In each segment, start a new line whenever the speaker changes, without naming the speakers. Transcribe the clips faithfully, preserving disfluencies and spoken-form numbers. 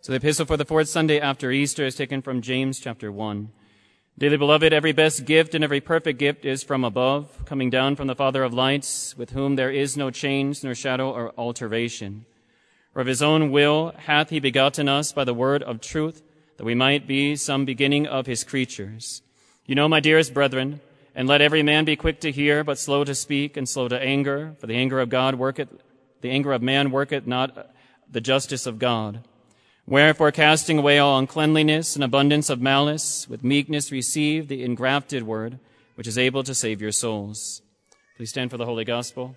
So the epistle for the fourth Sunday after Easter is taken from James chapter one. Dearly beloved, every best gift and every perfect gift is from above, coming down from the Father of lights, with whom there is no change, nor shadow, or alteration. For of his own will hath he begotten us by the word of truth, that we might be some beginning of his creatures. You know, my dearest brethren, and let every man be quick to hear, but slow to speak, and slow to anger, for the anger of God worketh, the anger of man worketh not the justice of God. Wherefore, casting away all uncleanliness and abundance of malice, with meekness receive the engrafted word, which is able to save your souls. Please stand for the Holy Gospel.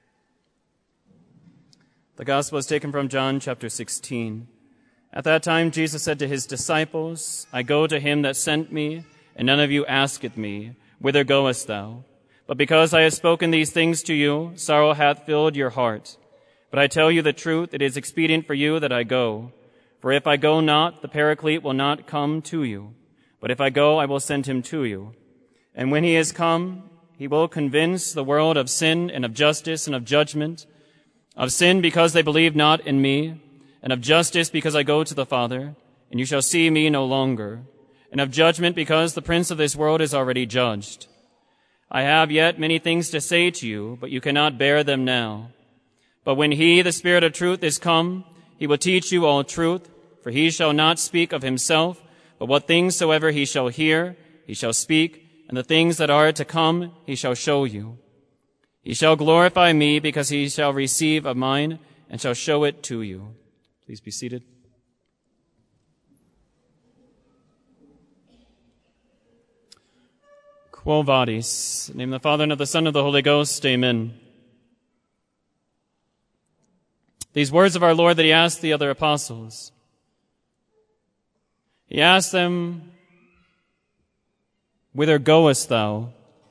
The Gospel is taken from John chapter sixteen. At that time Jesus said to his disciples, I go to him that sent me, and none of you asketh me, Whither goest thou? But because I have spoken these things to you, sorrow hath filled your heart. But I tell you the truth, it is expedient for you that I go. For if I go not, the Paraclete will not come to you. But if I go, I will send him to you. And when he is come, he will convince the world of sin and of justice and of judgment. Of sin, because they believe not in me. And of justice, because I go to the Father, and you shall see me no longer. And of judgment, because the prince of this world is already judged. I have yet many things to say to you, but you cannot bear them now. But when he, the Spirit of truth, is come, he will teach you all truth. For he shall not speak of himself, but what things soever he shall hear, he shall speak, and the things that are to come he shall show you. He shall glorify me, because he shall receive of mine, and shall show it to you. Please be seated. Quo vadis? In the name of the Father, and of the Son, and of the Holy Ghost. Amen. These words of our Lord that he asked the other apostles. He asked them, Whither goest thou?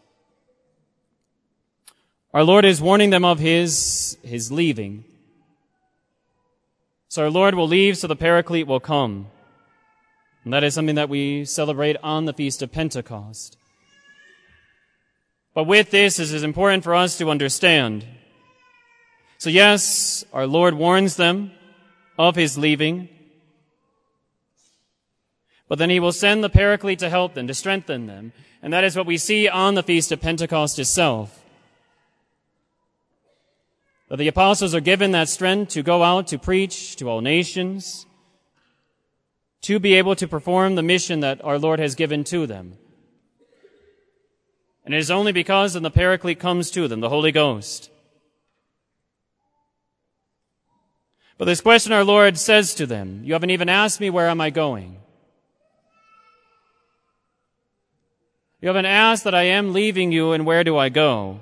Our Lord is warning them of his, his leaving. So our Lord will leave so the Paraclete will come. And that is something that we celebrate on the Feast of Pentecost. But with this, it is important for us to understand. So yes, our Lord warns them of his leaving. But then he will send the Paraclete to help them, to strengthen them. And that is what we see on the Feast of Pentecost itself. That the apostles are given that strength to go out to preach to all nations, to be able to perform the mission that our Lord has given to them. And it is only because the Paraclete comes to them, the Holy Ghost. But this question our Lord says to them, you haven't even asked me, where am I going? You haven't asked that I am leaving you, and where do I go?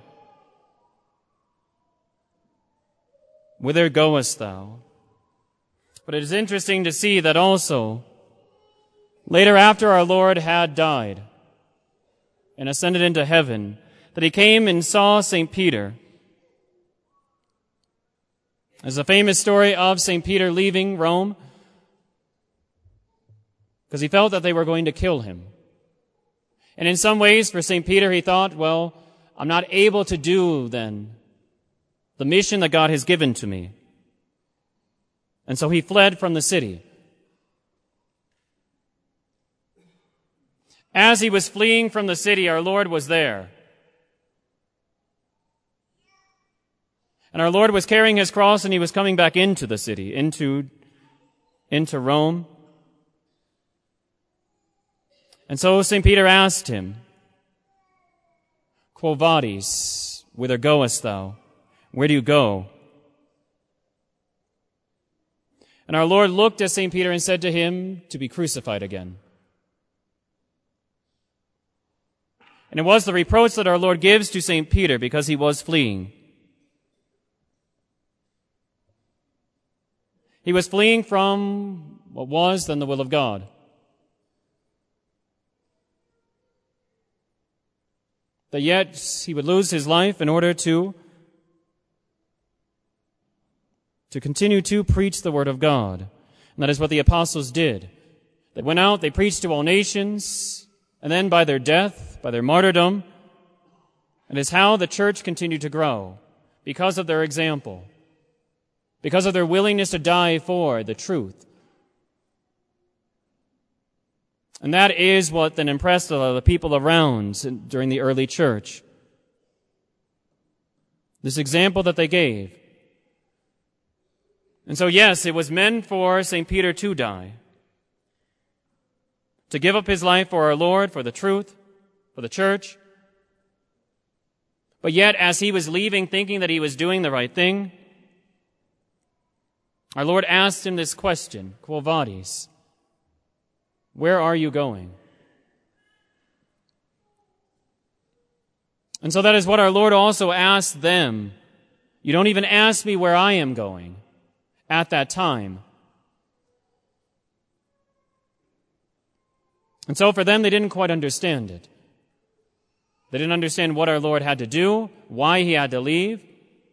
Whither goest thou? But it is interesting to see that also, later after our Lord had died and ascended into heaven, that he came and saw Saint Peter. There's a famous story of Saint Peter leaving Rome because he felt that they were going to kill him. And in some ways, for Saint Peter, he thought, well, I'm not able to do, then, the mission that God has given to me. And so he fled from the city. As he was fleeing from the city, our Lord was there. And our Lord was carrying his cross, and he was coming back into the city, into, into Rome. And so Saint Peter asked him, Quo vadis? Whither goest thou? Where do you go? And our Lord looked at Saint Peter and said to him, to be crucified again. And it was the reproach that our Lord gives to Saint Peter because he was fleeing. He was fleeing from what was then the will of God. That yet he would lose his life in order to, to continue to preach the word of God. And that is what the apostles did. They went out, they preached to all nations, and then by their death, by their martyrdom, it is how the church continued to grow, because of their example, because of their willingness to die for the truth. And that is what then impressed the people around during the early church. This example that they gave. And so, yes, it was meant for Saint Peter to die, to give up his life for our Lord, for the truth, for the church. But yet, as he was leaving, thinking that he was doing the right thing, our Lord asked him this question, Quo vadis? Where are you going? And so that is what our Lord also asked them. You don't even ask me where I am going at that time. And so for them, they didn't quite understand it. They didn't understand what our Lord had to do, why he had to leave.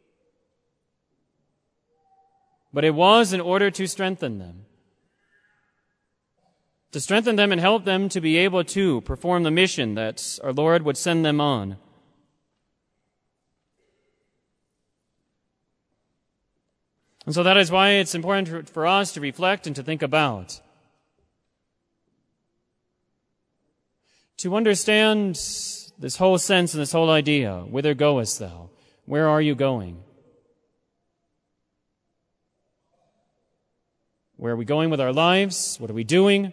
But it was in order to strengthen them. To strengthen them and help them to be able to perform the mission that our Lord would send them on. And so that is why it's important for us to reflect and to think about. To understand this whole sense and this whole idea. Whither goest thou? Where are you going? Where are we going with our lives? What are we doing?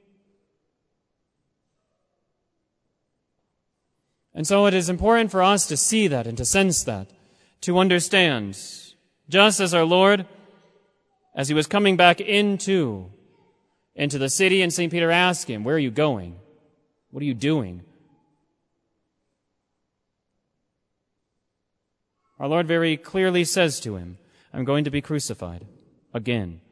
And so it is important for us to see that and to sense that, to understand. Just as our Lord, as he was coming back into, into the city, and Saint Peter asked him, where are you going? What are you doing? Our Lord very clearly says to him, I'm going to be crucified again.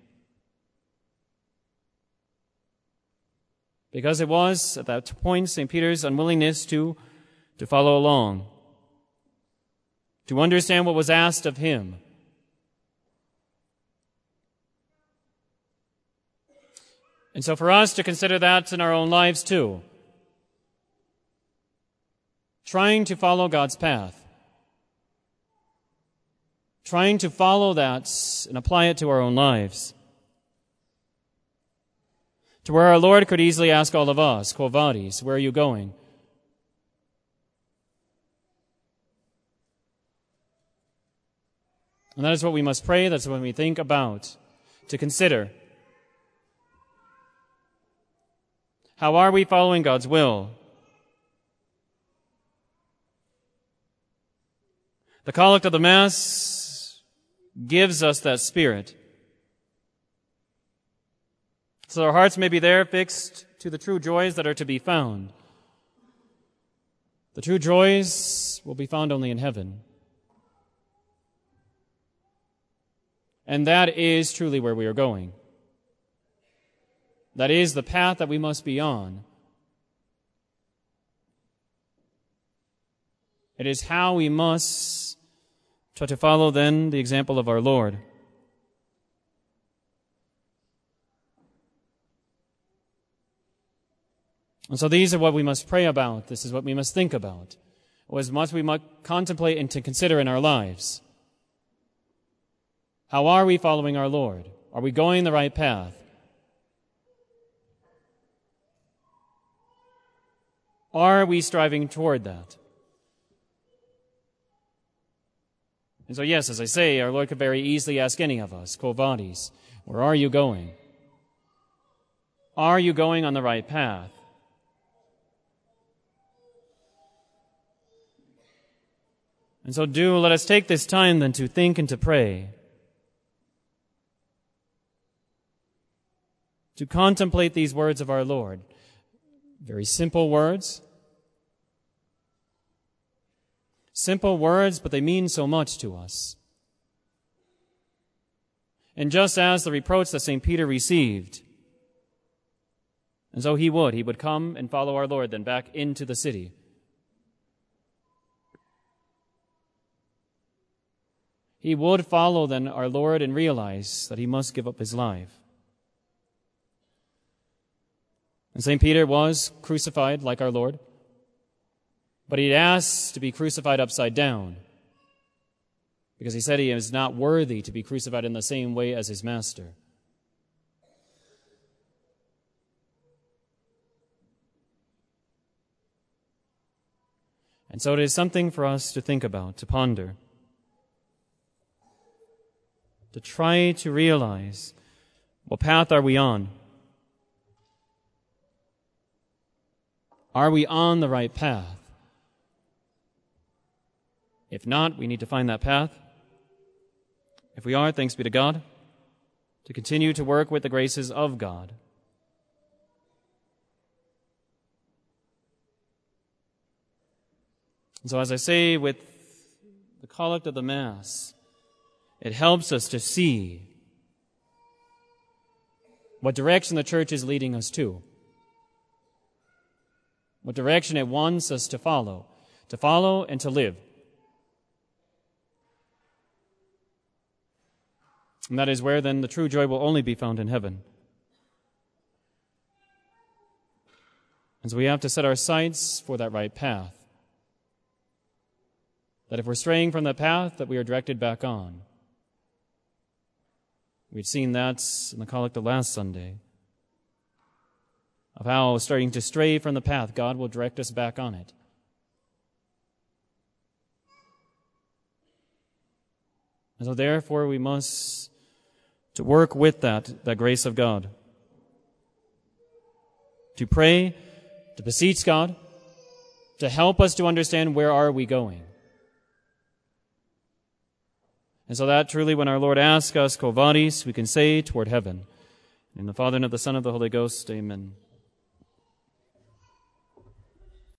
Because it was, at that point, Saint Peter's unwillingness to, to follow along, to understand what was asked of him. And so for us to consider that in our own lives too, trying to follow God's path, trying to follow that and apply it to our own lives, to where our Lord could easily ask all of us, Quo vadis, where are you going? And that is what we must pray, that's what we think about, to consider. How are we following God's will? The collect of the Mass gives us that spirit. So our hearts may be there fixed to the true joys that are to be found. The true joys will be found only in heaven. And that is truly where we are going. That is the path that we must be on. It is how we must try to follow then the example of our Lord. And so these are what we must pray about. This is what we must think about. As much we must contemplate and to consider in our lives. How are we following our Lord? Are we going the right path? Are we striving toward that? And so yes, as I say, our Lord could very easily ask any of us, Quo vadis, where are you going? Are you going on the right path? And so do let us take this time then to think and to pray, to contemplate these words of our Lord. Very simple words. Simple words, but they mean so much to us. And just as the reproach that Saint Peter received, and so he would, he would come and follow our Lord then back into the city. He would follow then our Lord and realize that he must give up his life. And Saint Peter was crucified like our Lord, but he asked to be crucified upside down because he said he is not worthy to be crucified in the same way as his master. And so it is something for us to think about, to ponder, to try to realize, what path are we on? Are we on the right path? If not, we need to find that path. If we are, thanks be to God, to continue to work with the graces of God. And so as I say with the collect of the Mass, it helps us to see what direction the Church is leading us to, what direction it wants us to follow, to follow and to live. And that is where then the true joy will only be found in heaven. And so we have to set our sights for that right path. That if we're straying from the path, that we are directed back on. We'd seen that in the collect of last Sunday, of how starting to stray from the path, God will direct us back on it. And so therefore we must to work with that, that grace of God. To pray, to beseech God, to help us to understand where are we going. And so that truly when our Lord asks us, Quo vadis, we can say, toward heaven. In the Father, and of the Son, and of the Holy Ghost, amen.